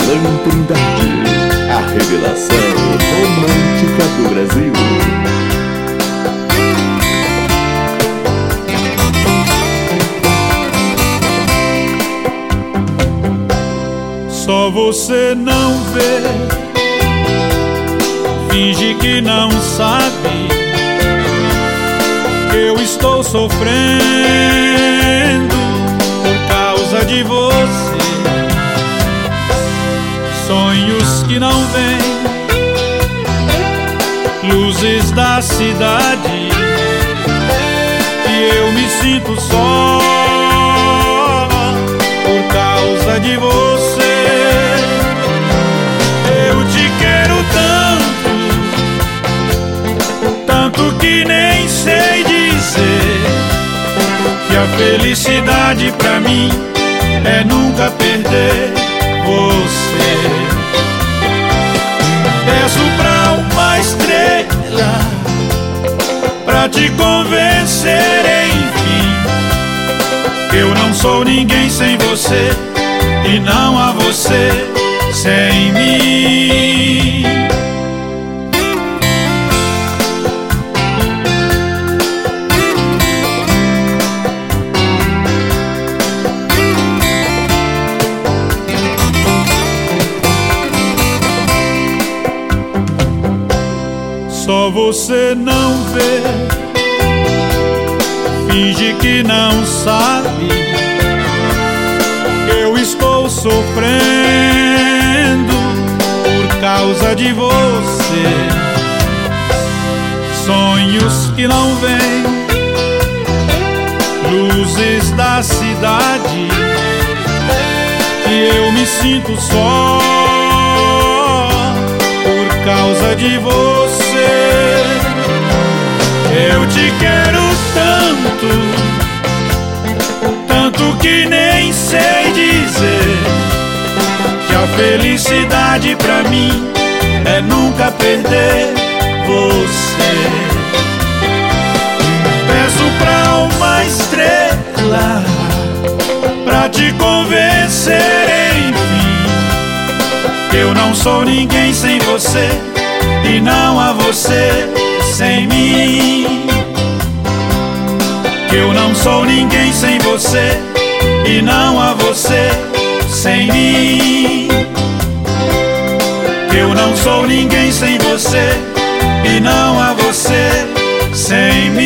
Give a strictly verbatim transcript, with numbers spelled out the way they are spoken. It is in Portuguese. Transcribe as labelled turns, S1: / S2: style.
S1: Alan Trindade, a revelação romântica do Brasil.
S2: Só você não vê, finge que não sabe. Eu estou sofrendo por causa de você. Sonhos que não vêm, luzes da cidade, e eu me sinto só por causa de você. Eu te quero tanto, tanto que nem sei dizer que a felicidade pra mim é nunca perder você. Peço pra uma estrela pra te convencer, enfim, que eu não sou ninguém sem você e não há você sem mim. Só você não vê, finge que não sabe. Eu estou sofrendo por causa de você. Sonhos que não vêm, luzes da cidade, e eu me sinto só por causa de você. Eu te quero tanto, tanto que nem sei dizer que a felicidade pra mim é nunca perder você. Peço pra uma estrela pra te convencer, enfim, que eu não sou ninguém sem você e não há você sem mim. Que eu não sou ninguém sem você e não há você sem mim. Que eu não sou ninguém sem você e não há você sem mim.